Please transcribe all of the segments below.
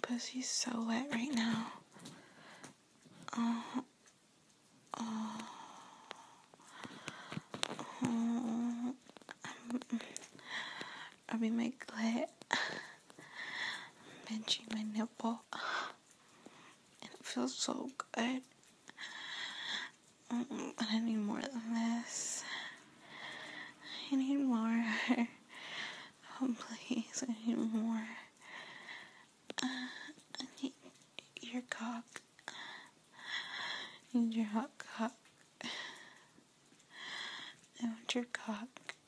pussy's so wet right now. Rubbing my clit, pinching my nipple, and it feels so good. But I need more than this. I need more. Oh, please, I need more. I need your cock. I need your hot cock. I want your cock.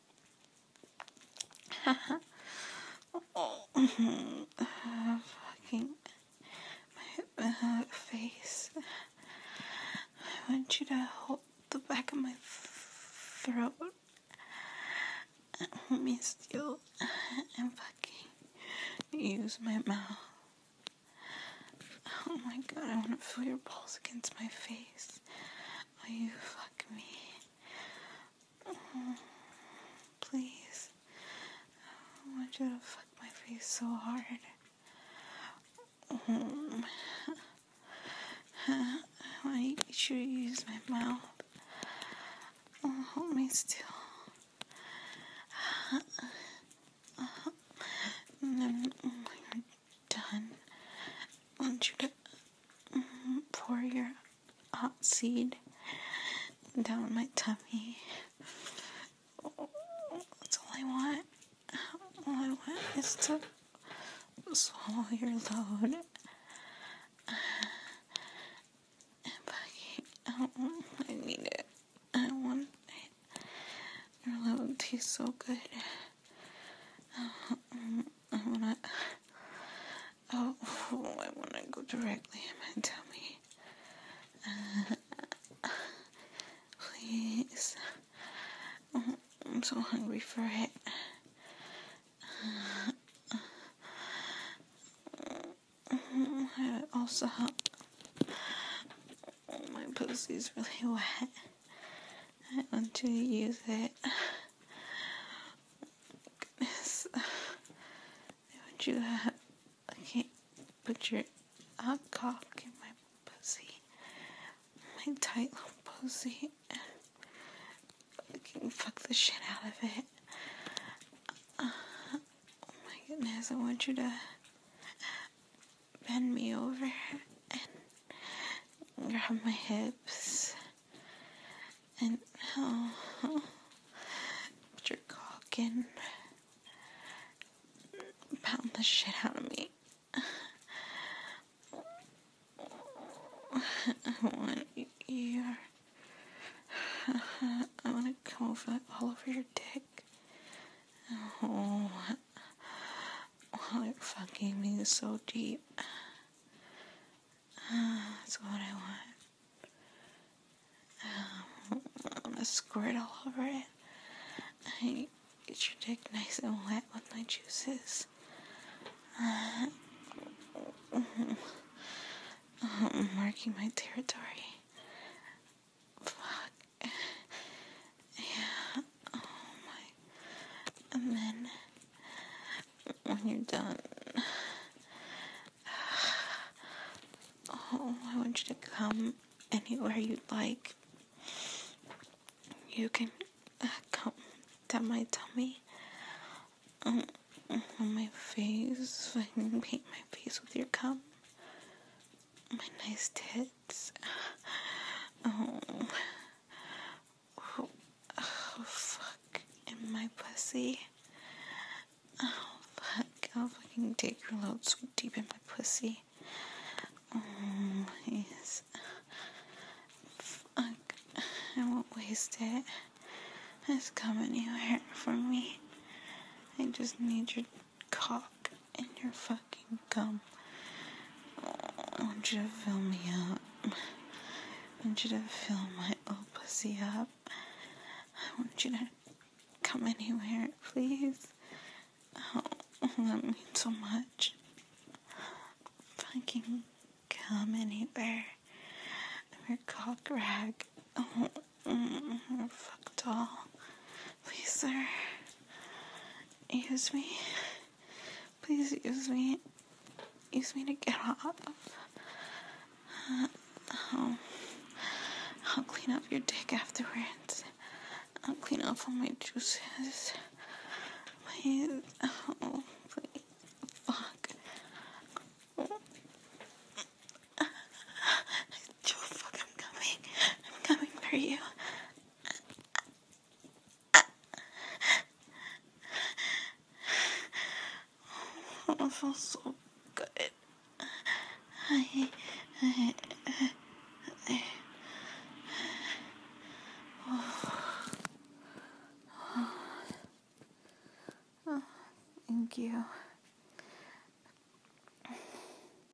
Fucking my face. I want you to hold the back of my throat and hold me still and fucking use my mouth. Oh my god, I want to feel your balls against my face while you fuck me. Please. I want you to fuck my face so hard. I want you to use my mouth. Hold me still. And then when you're done, I want you to pour your hot seed down my tummy. That's all I want. All I want is to swallow your load. I need it. I want it. Your load tastes so good. I wanna go directly in my tummy. Please. I'm so hungry for it. Also, my pussy's really wet. I want to use it. Goodness. I want you to put your hot cock in my pussy. My tight little pussy. I can fuck the shit out of it. Oh my goodness, I want you to bend me over and grab my hips and put your cock in, pound the shit out of me. I want to come all over your dick. Oh, you're fucking me so deep. That's what I want. I'm gonna squirt all over it. I get your dick nice and wet with my juices. I'm marking my territory. Fuck. Yeah. Oh my. And then, when you're done, I want you to come anywhere you'd like. You can come down my tummy, on my face. I can paint my face with your cum. My nice tits. Oh, fuck. In my pussy. Oh, fuck. I'll fucking take your load so deep in my pussy. Oh, please. Fuck. I won't waste it. Just come anywhere for me. I just need your cock and your fucking cum. I want you to fill me up. I want you to fill my old pussy up. I want you to come anywhere, please. Oh, that means so much. Fucking come anywhere. I'm your cock rag. Oh, your fuck doll. Please, sir. Use me. Please use me. use me to get off. Oh, I'll clean up your dick afterwards. I'll clean off all my juices. Please. Oh, please. Fuck. Joe, fuck, I'm coming. I'm coming for you. Oh, it feels so good.